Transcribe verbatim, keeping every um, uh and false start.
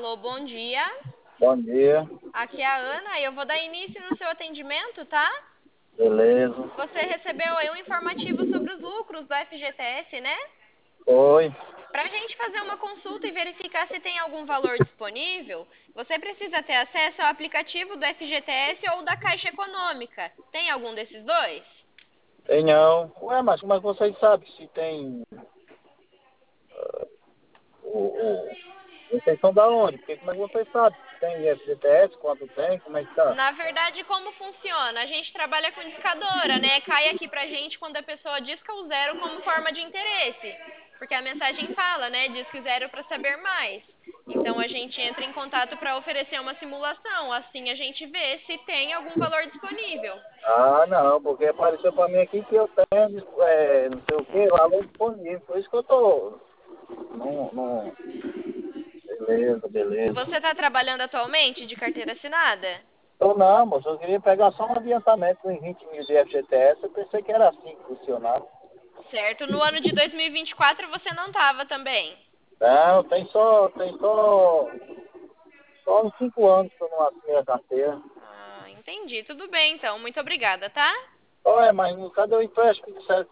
Alô, bom dia. Bom dia. Aqui é a Ana e eu vou dar início no seu atendimento, tá? Beleza. Você recebeu aí um informativo sobre os lucros do F G T S, né? Oi. Para a gente fazer uma consulta e verificar se tem algum valor disponível, você precisa ter acesso ao aplicativo do F G T S ou da Caixa Econômica. Tem algum desses dois? Tem não. Ué, mas como é que vocês sabem se tem o, o... Vocês são da onde? Porque como é que vocês sabem se tem F G T S, quanto tem, como é que tá? Na verdade, como funciona? A gente trabalha com discadora, né? Cai aqui pra gente quando a pessoa disca o zero como forma de interesse. Porque a mensagem fala, né? Disque zero para saber mais. Então a gente entra em contato para oferecer uma simulação. Assim a gente vê se tem algum valor disponível. Ah, não, porque apareceu pra mim aqui que eu tenho, é, não sei o que, valor disponível. Por isso que eu tô... Não, não... Beleza, beleza. Você está trabalhando atualmente de carteira assinada? Tô não, moço. Eu queria pegar só um adiantamento em vinte mil de F G T S. Eu pensei que era assim que funcionava. Certo. No ano de dois mil e vinte e quatro você não estava também? Não, tem só, tem só, só uns cinco anos que eu não assinei a carteira. Ah, entendi. Tudo bem, então. Muito obrigada, tá? Olha, mas cadê o empréstimo?